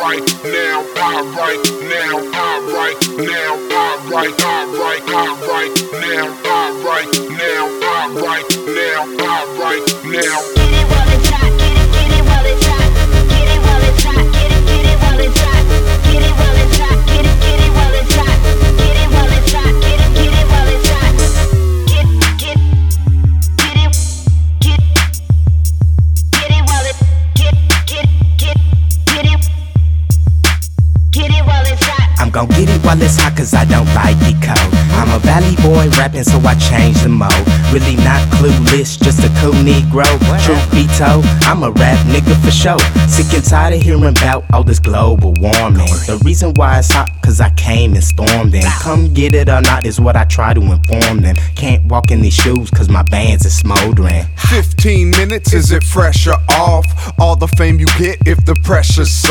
right now, right now, right now, right now, right now, right now, right now, right now. Get it while it's hot, get it while it's hot, get it while it's hot, get it while it's hot, get it while it's hot, get it while it's hot, get it while it's hot, get it while it's hot, get it while it get it while it's hot. I'm gon' get it while it's hot cause I don't like it cold. I'm a valley boy rapping so I change the mode. Really not clueless, just a cool Negro. Truth be told, I'm a rap nigga for sure. Sick and tired of hearing about all this global warming. The reason why it's hot cause I came and stormed in. Come get it or not is what I try to inform them. Can't walk in these shoes cause my bands is smoldering. 15 minutes, is it fresh or off? All the fame you get if the pressure's